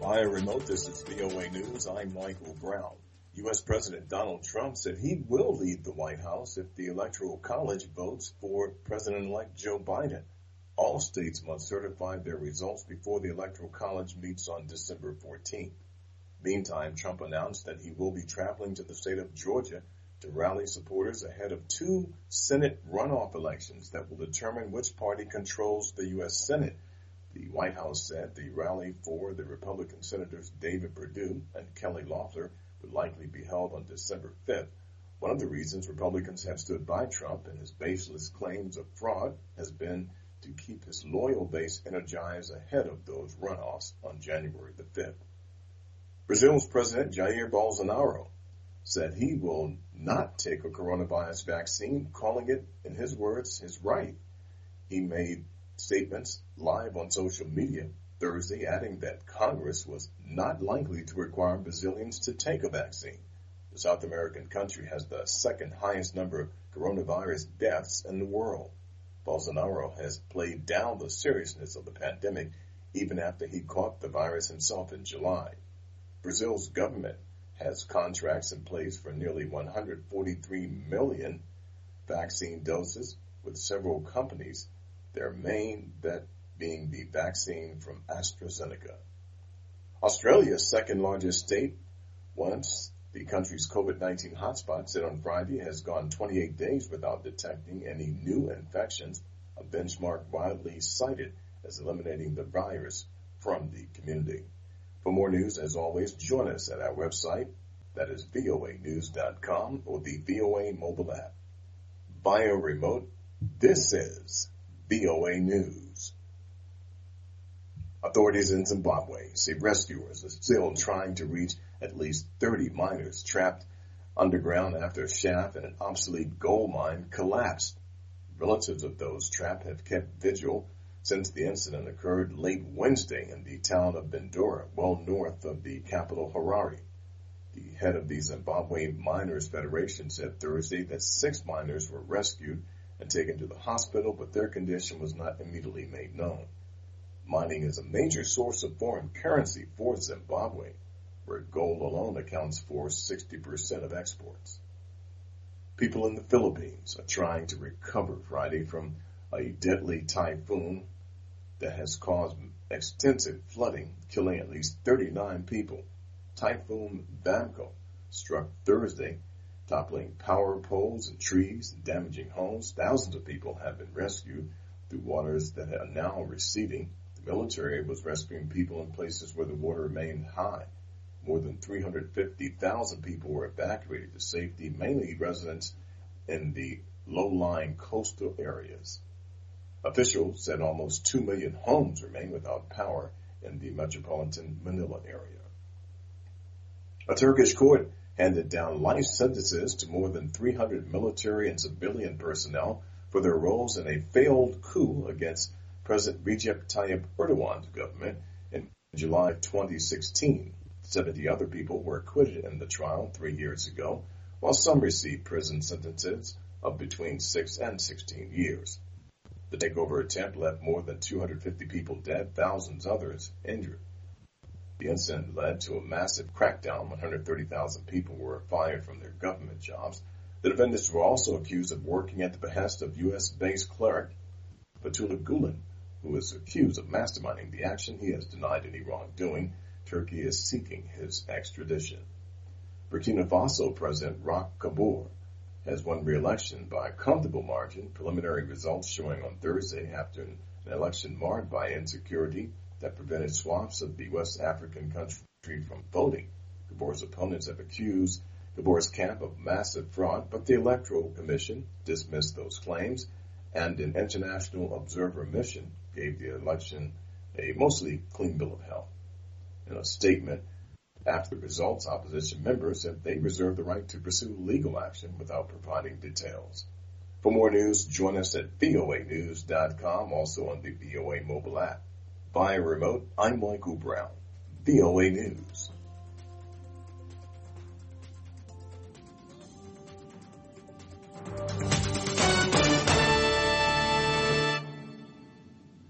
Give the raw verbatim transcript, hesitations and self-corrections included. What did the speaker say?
Via remote, this is V O A News. I'm Michael Brown. U S. President Donald Trump said he will leave the White House if the Electoral College votes for President-elect Joe Biden. All states must certify their results before the Electoral College meets on December fourteenth. Meantime, Trump announced that he will be traveling to the state of Georgia to rally supporters ahead of two Senate runoff elections that will determine which party controls the U S. Senate. The White House said the rally for the Republican Senators David Perdue and Kelly Loeffler would likely be held on December fifth. One of the reasons Republicans have stood by Trump and his baseless claims of fraud has been to keep his loyal base energized ahead of those runoffs on January the fifth. Brazil's President Jair Bolsonaro said he will not take a coronavirus vaccine, calling it, in his words, his right. He made statements live on social media Thursday, adding that Congress was not likely to require Brazilians to take a vaccine. The South American country has the second highest number of coronavirus deaths in the world. Bolsonaro has played down the seriousness of the pandemic even after he caught the virus himself in July. Brazil's government has contracts in place for nearly one hundred forty-three million vaccine doses with several companies, their main bet being the vaccine from AstraZeneca. Australia's second largest state, once the country's COVID nineteen hotspot, said on Friday has gone twenty-eight days without detecting any new infections, a benchmark widely cited as eliminating the virus from the community. For more news, as always, join us at our website, that is V O A news dot com, or the V O A mobile app. Via remote, this is V O A News. Authorities in Zimbabwe say rescuers are still trying to reach at least thirty miners trapped underground after a shaft in an obsolete gold mine collapsed. Relatives of those trapped have kept vigil since the incident occurred late Wednesday in the town of Bindora, well north of the capital Harare. The head of the Zimbabwe Miners Federation said Thursday that six miners were rescued and taken to the hospital, but their condition was not immediately made known. Mining is a major source of foreign currency for Zimbabwe, where gold alone accounts for sixty percent of exports. People in the Philippines are trying to recover Friday from a deadly typhoon that has caused extensive flooding, killing at least thirty-nine people. Typhoon Bamco struck Thursday, toppling power poles and trees and damaging homes. Thousands of people have been rescued through waters that are now receding. The military was rescuing people in places where the water remained high. More than three hundred fifty thousand people were evacuated to safety, mainly residents in the low-lying coastal areas. Officials said almost two million homes remain without power in the metropolitan Manila area. A Turkish court handed down life sentences to more than three hundred military and civilian personnel for their roles in a failed coup against President Recep Tayyip Erdogan's government in July of twenty sixteen. seventy other people were acquitted in the trial three years ago, while some received prison sentences of between six and sixteen years. The takeover attempt left more than two hundred fifty people dead, thousands others injured. The incident led to a massive crackdown. one hundred thirty thousand people were fired from their government jobs. The defendants were also accused of working at the behest of U S-based cleric Fethullah Gulen, who is accused of masterminding the action. He has denied any wrongdoing. Turkey is seeking his extradition. Burkina Faso President Roch Kabore has won re-election by a comfortable margin. Preliminary results showing on Thursday after an election marred by insecurity that prevented swaths of the West African country from voting. Gabore's opponents have accused Gabore's camp of massive fraud, but the Electoral Commission dismissed those claims, and an international observer mission gave the election a mostly clean bill of health. In a statement after the results, opposition members said they reserve the right to pursue legal action without providing details. For more news, join us at V O A news dot com, also on the V O A mobile app. Via remote, I'm Michael Brown, V O A News.